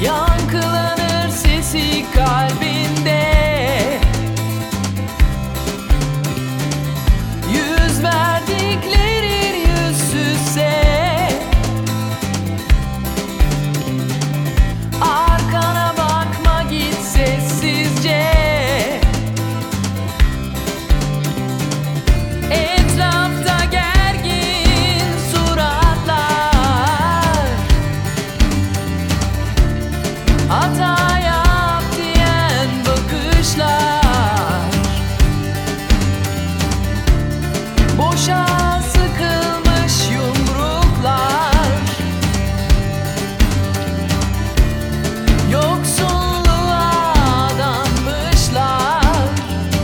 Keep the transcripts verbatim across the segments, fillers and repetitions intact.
yankılanır sesi kalbinde. Yüz verdiklerin yüzsüzse arkana bakma, git sessizce. Etrafta gergin suratlar, hata yap diyen bakışlar, boşa sıkılmış yumruklar, yoksulluğa adanmışlar.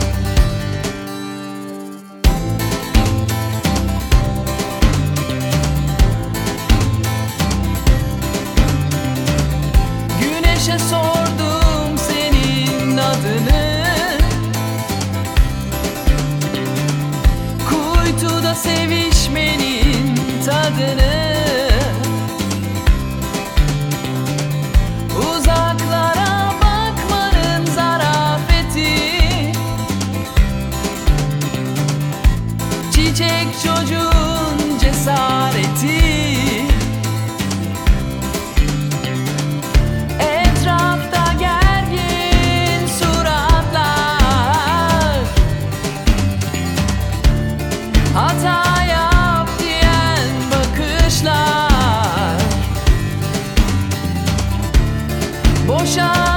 Güneşe sordum senin adını, kuytuda sevişmenin tadını. Uzaklara bakmanın zarafeti, çiçek çocuğun cesareti. Etrafta gergin suratlar, hata yap diyen bakışlar, boşa